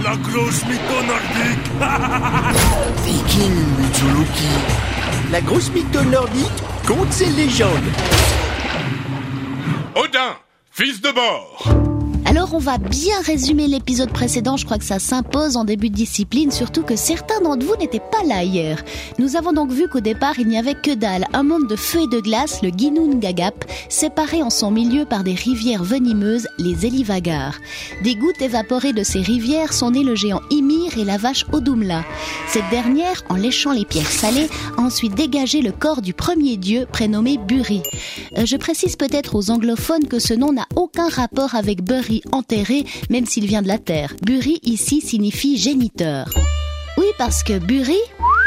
La grosse mytho nordique. Viking mythologie. La grosse mytho nordique, contes et légendes. Odin, fils de Bor. Alors on va bien résumer l'épisode précédent, je crois que ça s'impose en début de discipline, surtout que certains d'entre vous n'étaient pas là hier. Nous avons donc vu qu'au départ il n'y avait que dalle, un monde de feu et de glace, le Ginnungagap, séparé en son milieu par des rivières venimeuses, les Elivagar. Des gouttes évaporées de ces rivières sont nées le géant Ymir et la vache Odumla. Cette dernière, en léchant les pierres salées, a ensuite dégagé le corps du premier dieu prénommé Buri. Je précise peut-être aux anglophones que ce nom n'a aucun rapport avec Bury, enterré, même s'il vient de la terre. Buri ici signifie géniteur. Oui, parce que Buri,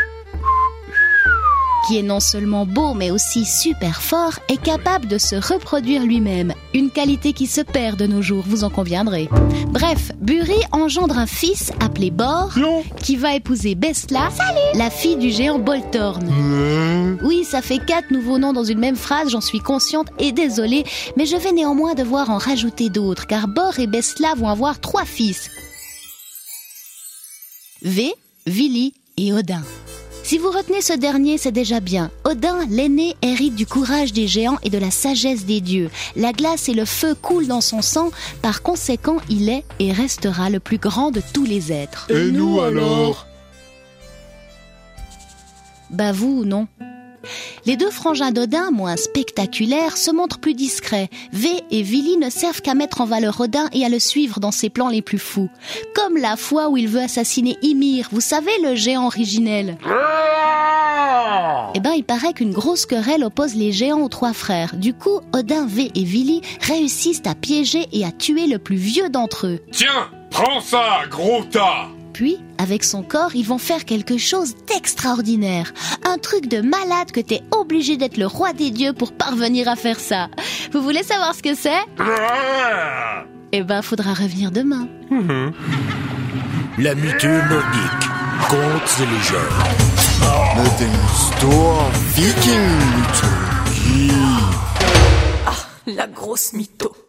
qui est non seulement beau mais aussi super fort, est capable de se reproduire lui-même. Une qualité qui se perd de nos jours, vous en conviendrez. Bref, Buri engendre un fils appelé Bor, qui va épouser Bestla, la fille du géant Boltorn. Oui, ça fait 4 nouveaux noms dans une même phrase, j'en suis consciente et désolée, mais je vais néanmoins devoir en rajouter d'autres, car Bor et Bestla vont avoir 3 fils. V, Vili et Odin. Si vous retenez ce dernier, c'est déjà bien. Odin, l'aîné, hérite du courage des géants et de la sagesse des dieux. La glace et le feu coulent dans son sang, par conséquent, il est et restera le plus grand de tous les êtres. Et nous alors? Bah vous, non. Les 2 frangins d'Odin, moins spectaculaires, se montrent plus discrets. V et Vili ne servent qu'à mettre en valeur Odin et à le suivre dans ses plans les plus fous. Comme la fois où il veut assassiner Ymir, vous savez, le géant originel. Eh ben, il paraît qu'une grosse querelle oppose les géants aux 3 frères. Du coup, Odin, V et Vili réussissent à piéger et à tuer le plus vieux d'entre eux. Tiens, prends ça, gros tas. Puis, avec son corps, ils vont faire quelque chose d'extraordinaire. Un truc de malade que t'es obligé d'être le roi des dieux pour parvenir à faire ça. Vous voulez savoir ce que c'est? Eh ben, faudra revenir demain. La mytho nordique, contes et légendes. Le store Viking mythologie. Ah, la grosse mytho.